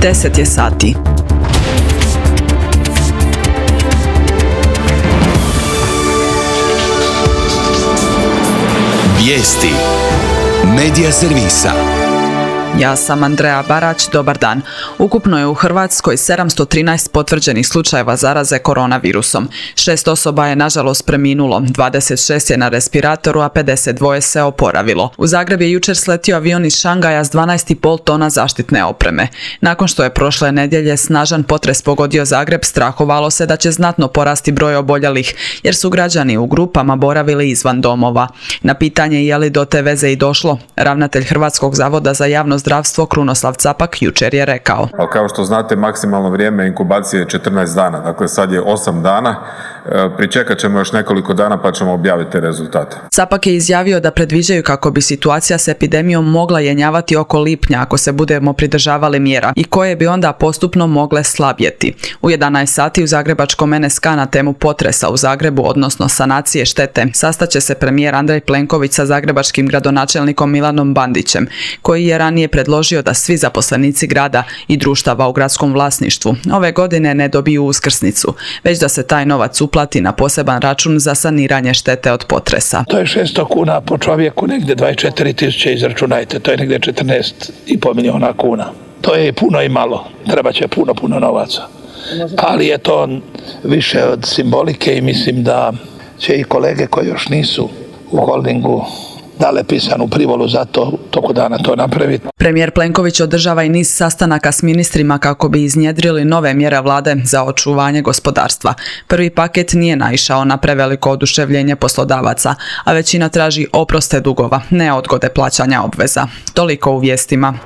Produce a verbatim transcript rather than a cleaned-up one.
deset je sati. Vijesti Medija servisa. Ja sam Andreja Barać, dobar dan. Ukupno je u Hrvatskoj sedamsto trinaest potvrđenih slučajeva zaraze koronavirusom. Šest osoba je nažalost preminulo, dvadeset šest je na respiratoru, a pedeset dva se oporavilo. U Zagreb je jučer sletio avion iz Šangaja s dvanaest i pol tona zaštitne opreme. Nakon što je prošle nedjelje snažan potres pogodio Zagreb, strahovalo se da će znatno porasti broj oboljelih, jer su građani u grupama boravili izvan domova. Na pitanje je li do te veze i došlo, ravnatelj Hrvatskog zavoda za javno zdravstvo Krunoslav Capak jučer je rekao. Ali kao što znate, maksimalno vrijeme inkubacije je četrnaest dana, dakle sad je osam dana, pričekat ćemo još nekoliko dana pa ćemo objaviti te rezultate. Capak je izjavio da predviđaju kako bi situacija s epidemijom mogla jenjavati oko lipnja ako se budemo pridržavali mjera i koje bi onda postupno mogle slabjeti. U jedanaest sati u zagrebačkom en es ka na temu potresa u Zagrebu, odnosno sanacije štete, sastaće se premijer Andrej Plenković sa zagrebačkim gradonačelnikom Milanom Bandićem, koji je ranije predložio da svi zaposlenici grada i društava u gradskom vlasništvu ove godine ne dobiju uskrsnicu, već da se taj novac uplati na poseban račun za saniranje štete od potresa. To je šesto kuna po čovjeku, negdje dvadeset četiri tisuće, izračunajte, to je negdje četrnaest i pol milijuna kuna. To je puno i malo, treba će puno, puno novaca. Ali je to više od simbolike i mislim da će i kolege koji još nisu u holdingu dale pisanu privolu za to, toku dana to napraviti. Premijer Plenković održava i niz sastanaka s ministrima kako bi iznjedrili nove mjere vlade za očuvanje gospodarstva. Prvi paket nije naišao na preveliko oduševljenje poslodavaca, a većina traži oproste dugova, ne odgode plaćanja obveza. Toliko u vijestima.